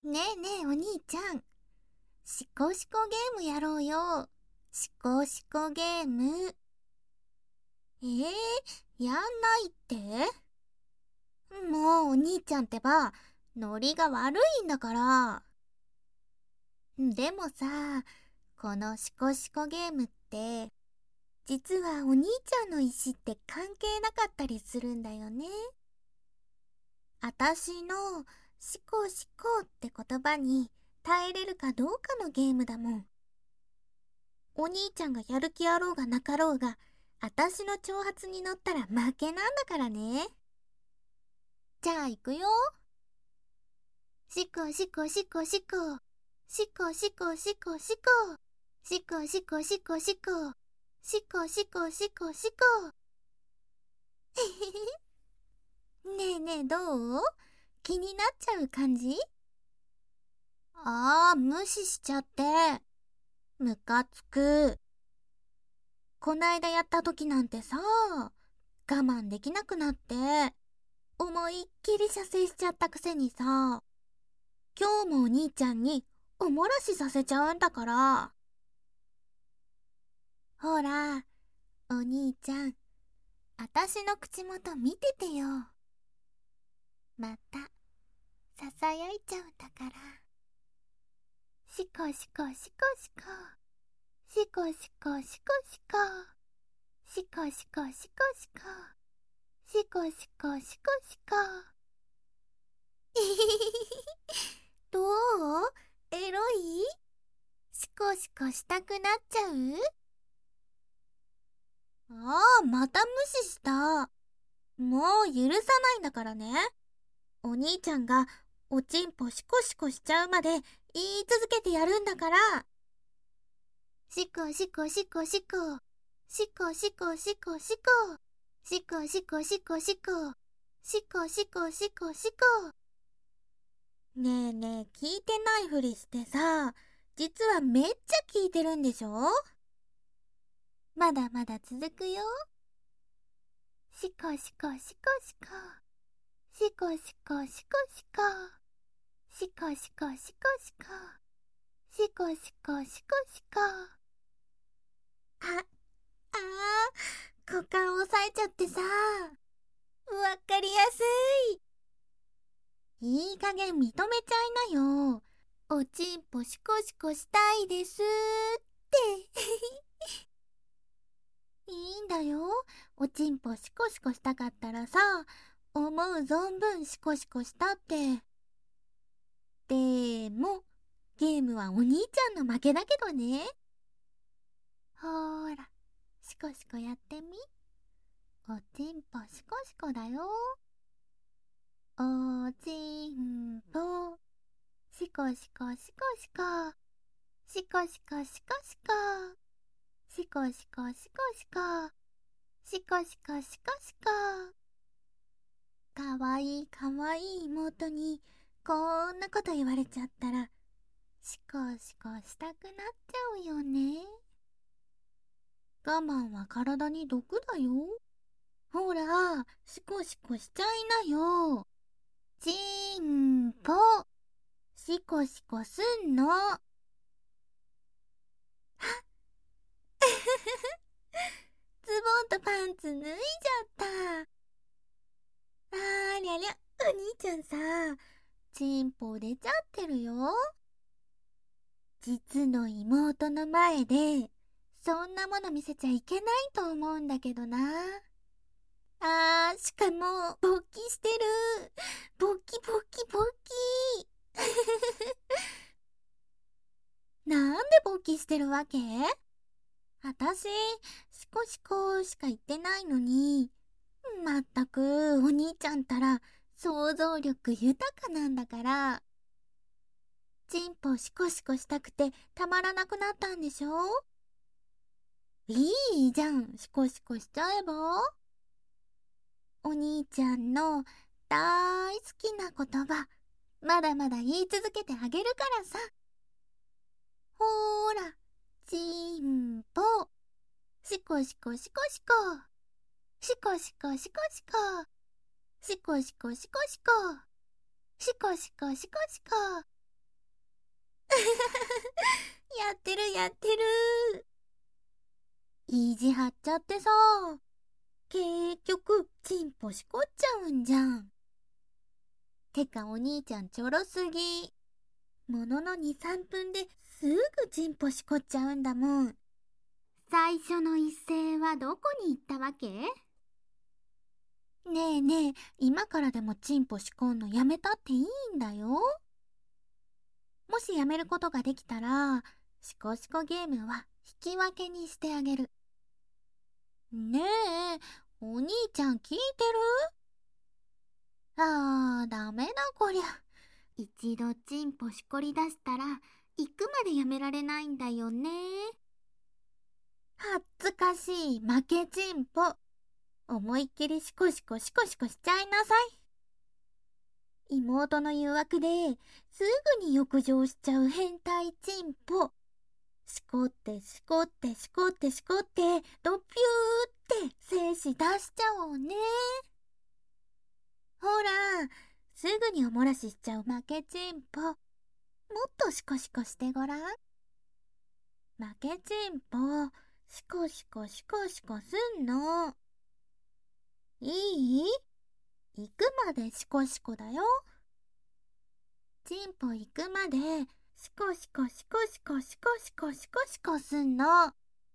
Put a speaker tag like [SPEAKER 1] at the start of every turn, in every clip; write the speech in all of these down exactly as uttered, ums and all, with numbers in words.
[SPEAKER 1] ねえねえお兄ちゃん、シコシコゲームやろうよ。シコシコゲーム。えー、やんないって？もうお兄ちゃんってば、ノリが悪いんだから。でもさ、このシコシコゲームって、実はお兄ちゃんの意思って関係なかったりするんだよね。あたしのシコシコって言葉に耐えれるかどうかのゲームだもん。お兄ちゃんがやる気あろうがなかろうが、あたしの挑発に乗ったら負けなんだからね。じゃあ行くよ。シコシコシコシコ。シコシコシコシコ。シコシコシコシコ。シコシコシコシコ。ねえねえどう？気になっちゃう感じ？ああ、無視しちゃって。ムカつく。こないだやった時なんてさ、我慢できなくなって、思いっきり射精しちゃったくせにさ、今日もお兄ちゃんにおもらしさせちゃうんだから。ほら、お兄ちゃん、あたしの口元見ててよ。また、ささやいちゃうんだから。シコシコシコシコ。シコシコシコシコ。シコシコシコシコ。シコシコシコシコ。えへへへ。どう？エロい？シコシコしたくなっちゃう？ああ、また無視した。もう許さないんだからね。お兄ちゃんがおちんぽシコシコしちゃうまで言い続けてやるんだから。シコシコシコシコ。シコシコシコシコ。シコシコシコシコ。シコシコシコシコ。ねえねえ、聞いてないふりしてさ、実はめっちゃ聞いてるんでしょ？まだまだ続くよ。シコシコシコシコ。シコシコシコシコ。シコシコシコシコ。シコシコシコシコ。あ、あー、股間押さえちゃってさ。わかりやすい。いい加減認めちゃいなよ。おちんぽシコシコしたいですって。いいんだよ。おちんぽシコシコしたかったらさ、思う存分シコシコしたって。でも、ゲームはお兄ちゃんの負けだけどね。ほーら、シコシコやってみ。おちんぽシコシコだよ。おちんぽ、シコシコシコシコ。シコシコシコシコ。シコシコシコシコ。シコシコシコシコ。かわいいかわいい妹にこんなこと言われちゃったら、シコシコしたくなっちゃうよね。我慢は体に毒だよ。ほら、シコシコしちゃいなよ。ちんぽ、シコシコすんの。はっズボンとパンツ脱いじゃった。あーりゃりゃ、お兄ちゃんさ、チンポ出ちゃってるよ。実の妹の前で、そんなもの見せちゃいけないと思うんだけどな。あー、しかも、勃起してる。勃起勃起勃起。なんで勃起してるわけ？あたし、シコシコしか言ってないのに、まったく、お兄ちゃんたら、想像力豊かなんだから。チンポシコシコしたくてたまらなくなったんでしょ？いいじゃん、シコシコしちゃえば。お兄ちゃんの大好きな言葉、まだまだ言い続けてあげるからさ。ほーら、チンポ、シコシコシコシコ、シコシコシコシコ、シコシコシコシコ、シコシコシコシコ。 やってるやってる。意地張っちゃってさ、結局チンポしこっちゃうんじゃん。てかお兄ちゃんちょろすぎ。もののに、さんぷんですぐチンポしこっちゃうんだもん。最初の一声はどこに行ったわけ？ねえねえ、今からでもチンポしこんのやめたっていいんだよ。もしやめることができたら、シコシコゲームは引き分けにしてあげる。ねえ、お兄ちゃん聞いてる？あー、ダメだこりゃ。一度チンポしこり出したら、行くまでやめられないんだよね。恥ずかしい負けチンポ。思いっきりシコシコシコシコしちゃいなさい。妹の誘惑ですぐに浴場しちゃう変態チンポ。しこってしこってしこってしこってドピューって精子出しちゃおうね。ほら、すぐにおもらししちゃう負けチンポ。もっとシコシコしてごらん。負けチンポ、シコシコシコシコすんの。いい？行くまでシコシコだよ。チンポ行くまでシコシコシコシコシコシコシコシコすんの。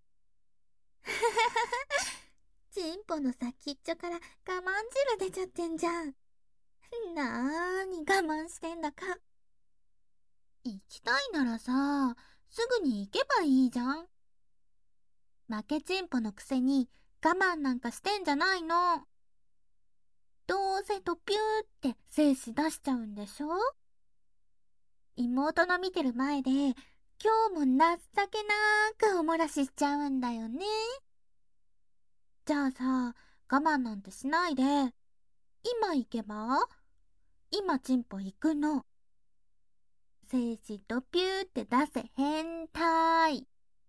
[SPEAKER 1] チンポの先っちょから我慢汁出ちゃってんじゃん。なーに我慢してんだか。行きたいならさ、すぐに行けばいいじゃん。負けチンポのくせに我慢なんかしてんじゃないの。どうせとピューって精子出しちゃうんでしょ。妹の見てる前で今日も情けなーくおもらししちゃうんだよね。じゃあさ、我慢なんてしないで今行けば？今チンポ行くの。精子とピューって出せ変態。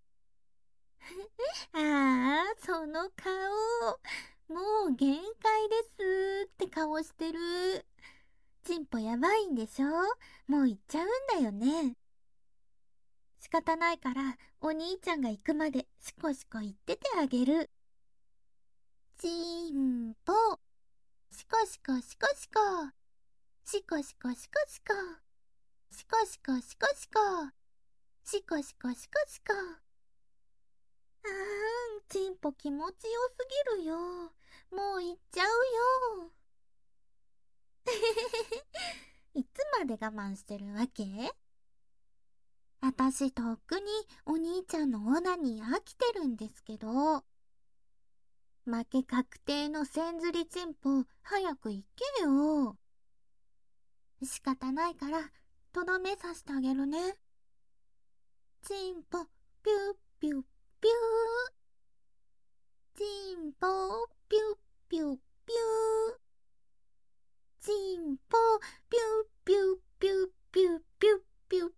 [SPEAKER 1] ああ、その顔。もう限界ですって顔してる。チンポやばいんでしょ？もう行っちゃうんだよね。仕方ないからお兄ちゃんが行くまでシコシコ言っててあげる。チンポ、シコシコシコシコ、シコシコシコシコ、シコシコシコシコ、シコシコシコシコ。あーん、チンポ気持ちよすぎるよ。もう行っちゃうよ。いつまで我慢してるわけ？あたしとっくにお兄ちゃんのオナに飽きてるんですけど。負け確定の千釣りチンポ、早く行けよ。仕方ないから、とどめさせてあげるね。チンポ、ピュッピュッピュー。チンポ、ピュッピュッピュー。チンポ、ピュッピュッピュッピュッピュッピュッピュー。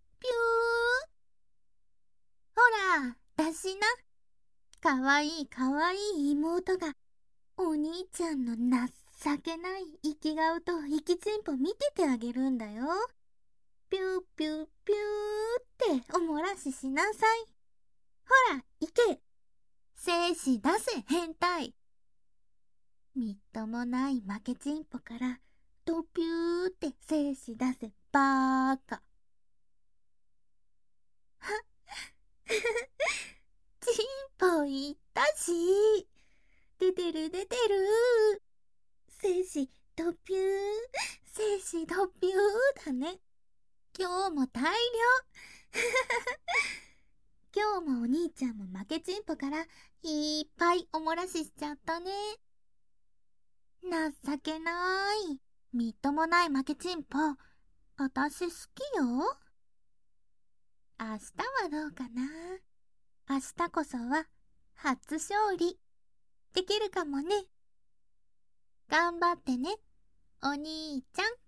[SPEAKER 1] ほら、出しな。かわいいかわいい妹が、お兄ちゃんの情けない生き顔と生きチンポ見ててあげるんだよ。ピューピューピューっておもらししなさい。ほら、行け。精子出せ変態。みっともない負けチンポからドピューって精子出せバーカ。はっチンポ言ったし。出てる出てる。精子ドピュー、精子ドピューだね。今日も大量。今日もお兄ちゃんも負けチンポからいっぱいおもらししちゃったね。情けない。みっともない負けチンポ。あたし好きよ。明日はどうかな。明日こそは初勝利できるかもね。頑張ってね、お兄ちゃん。